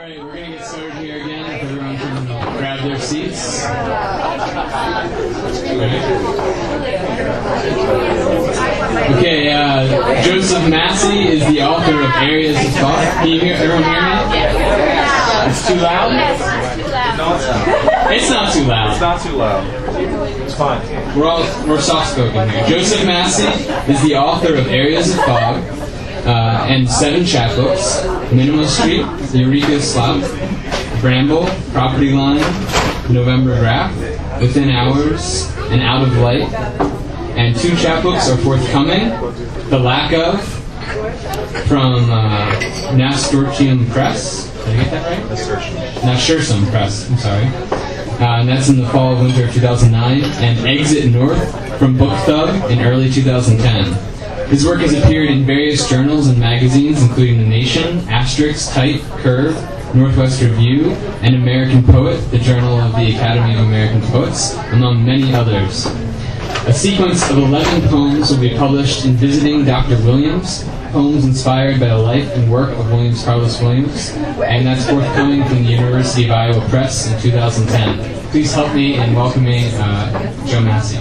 Alright, we're going to get started here again. If everyone can grab their seats. Okay, Joseph Massey is the author of Areas of Thought. Can you hear, everyone hear me? It's too loud? It's not too loud. It's not too loud. It's fine. We're soft-spoken here. Joseph Massey is the author of Areas of Fog and 7 chapbooks: Minima Street, Eureka Slop, Bramble, Property Line, November Draft, Within Hours, and Out of Light. And 2 chapbooks are forthcoming: The Lack Of, from Nasturtium Press. Did I get that right? Nasturtium Press, I'm sorry. And that's in the fall of winter of 2009. And Exit North from Book Thug in early 2010. His work has appeared in various journals and magazines, including The Nation, Asterix, Type, Curve, Northwest Review, and American Poet, the Journal of the Academy of American Poets, among many others. A sequence of 11 poems will be published in Visiting Dr. Williams, poems inspired by the life and work of Williams Carlos Williams, and that's forthcoming from the University of Iowa Press in 2010. Please help me in welcoming Joe Massey.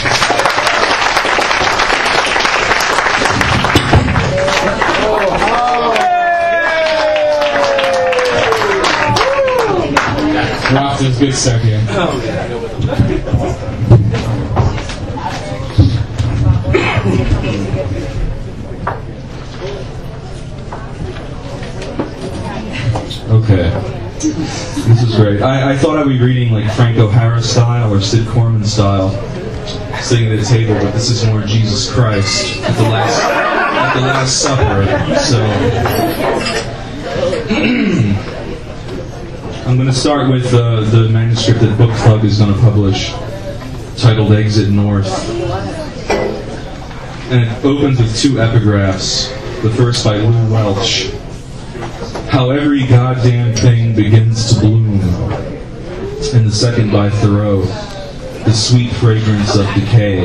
We're off to a good start here. Okay. This is great. I thought I'd be reading like Frank O'Hara style or Sid Corman style, sitting at a table, but this is more Jesus Christ at the Last Supper. So I'm going to start with the manuscript that Book Thug is going to publish, titled Exit North. And it opens with 2 epigraphs. The first by Lou Welch. How every goddamn thing begins to bloom. And the second by Thoreau. The sweet fragrance of decay.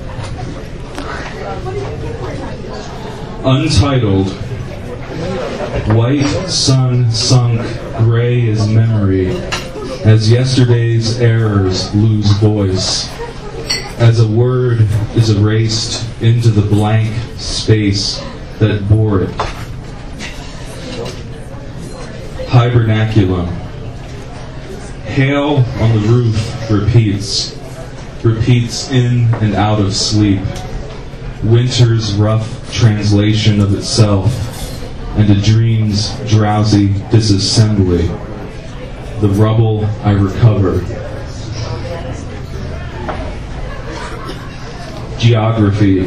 Untitled. White sun sunk, gray as memory, as yesterday's errors lose voice, as a word is erased into the blank space that bore it. Hibernaculum. Hail on the roof repeats in and out of sleep, winter's rough translation of itself, and a dream's drowsy disassembly. The rubble I recover. Geography.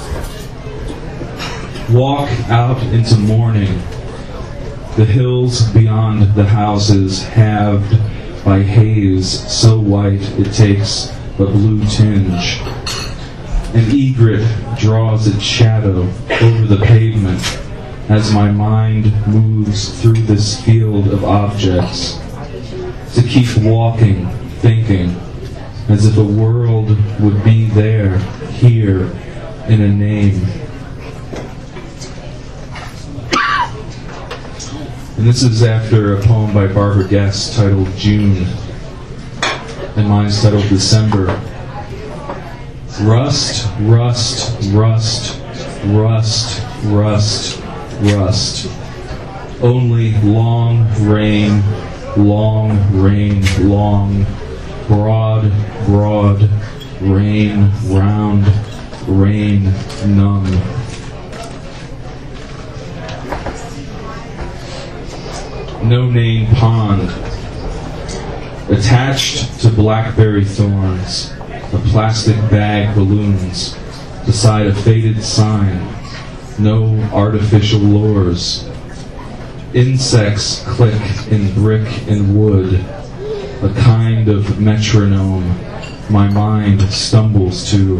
Walk out into morning. The hills beyond the houses halved by haze so white it takes a blue tinge. An egret draws its shadow over the pavement as my mind moves through this field of objects, to keep walking, thinking, as if a world would be there, here, in a name. And this is after a poem by Barbara Guest titled June, and mine's titled December. Rust, rust, rust, rust, rust, rust. Only long rain, long, broad, broad, rain, round, rain, numb. No-name pond. Attached to blackberry thorns, a plastic bag balloons, beside a faded sign. No artificial lures. Insects click in brick and wood, a kind of metronome my mind stumbles to.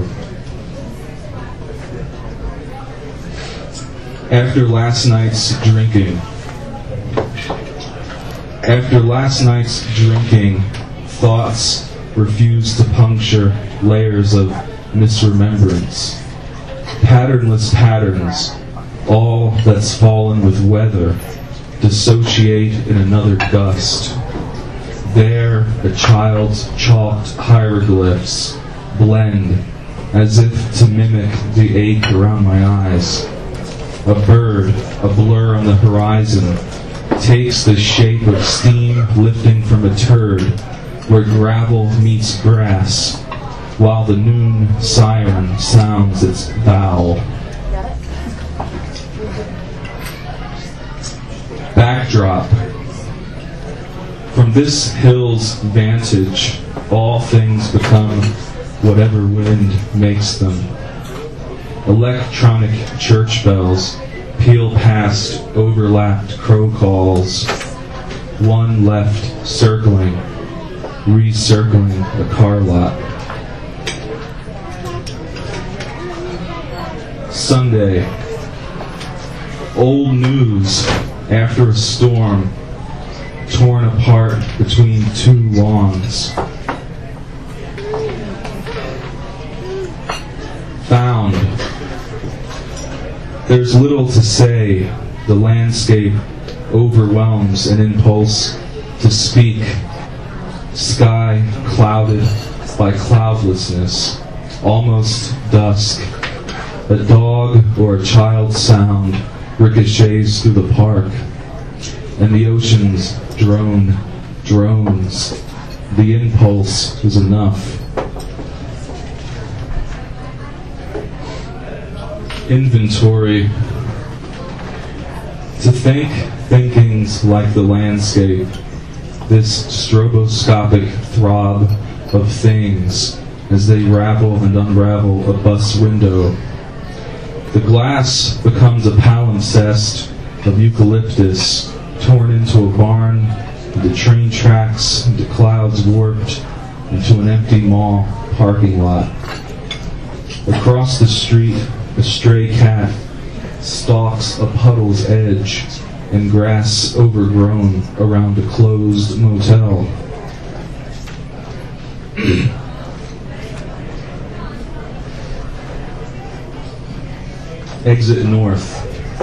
After last night's drinking, thoughts refuse to puncture layers of misremembrance. Patternless patterns, all that's fallen with weather, dissociate in another gust. There, a child's chalked hieroglyphs blend as if to mimic the ache around my eyes. A bird, a blur on the horizon, takes the shape of steam lifting from a turd where gravel meets grass, while the noon siren sounds its vow. Backdrop. From this hill's vantage, all things become whatever wind makes them. Electronic church bells peal past overlapped crow calls, one left circling, recircling the car lot. Sunday. Old news after a storm, torn apart between two lawns. Found. There's little to say. The landscape overwhelms an impulse to speak. Sky clouded by cloudlessness, almost dusk. A dog or a child's sound ricochets through the park, and the ocean's drone drones. The impulse is enough. Inventory. To think thinkings like the landscape, this stroboscopic throb of things as they ravel and unravel a bus window. The glass becomes a palimpsest of eucalyptus torn into a barn, into train tracks, into clouds warped, into an empty mall parking lot. Across the street, a stray cat stalks a puddle's edge and grass overgrown around a closed motel. Exit north.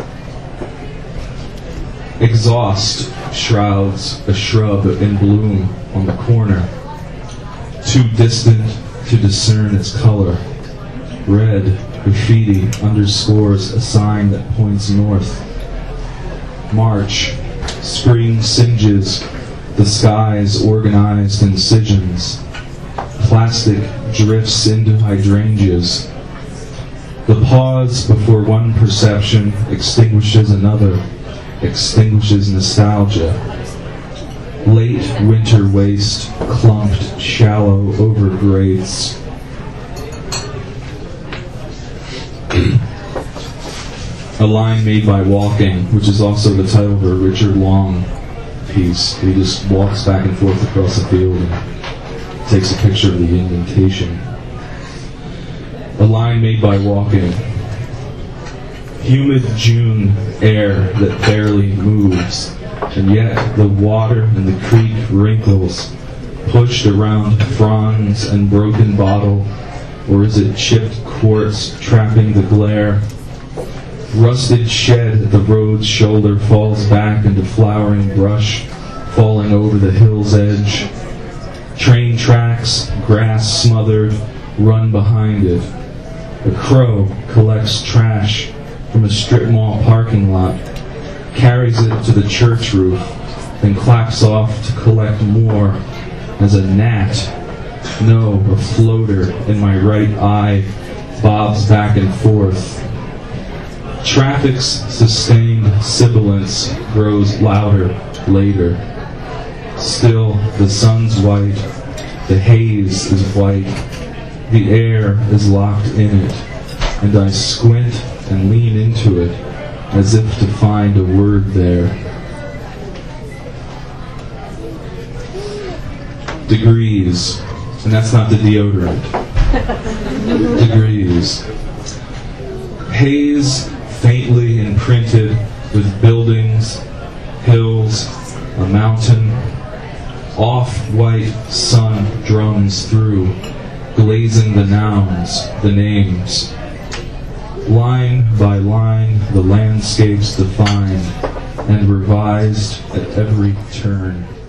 Exhaust shrouds a shrub in bloom on the corner, too distant to discern its color. Red graffiti underscores a sign that points north. March. Spring singes the sky's organized incisions. Plastic drifts into hydrangeas. The pause before one perception extinguishes another, extinguishes nostalgia. Late winter waste, clumped, shallow overgrades. A line made by walking, which is also the title of a Richard Long piece. He just walks back and forth across the field and takes a picture of the indentation. A line made by walking. Humid June air that barely moves, and yet the water in the creek wrinkles, pushed around fronds and broken bottle, or is it chipped quartz trapping the glare? Rusted shed at the road's shoulder falls back into flowering brush, falling over the hill's edge. Train tracks, grass smothered, run behind it. A crow collects trash from a strip mall parking lot, carries it to the church roof, then claps off to collect more as a gnat, no, a floater in my right eye, bobs back and forth. Traffic's sustained sibilance grows louder later. Still, the sun's white, the haze is white, the air is locked in it, and I squint and lean into it as if to find a word there. Degrees, and that's not the deodorant. Degrees. Haze faintly imprinted with buildings, hills, a mountain. Off-white sun drums through, glazing the nouns, the names. Line by line, the landscape's defined, and revised at every turn.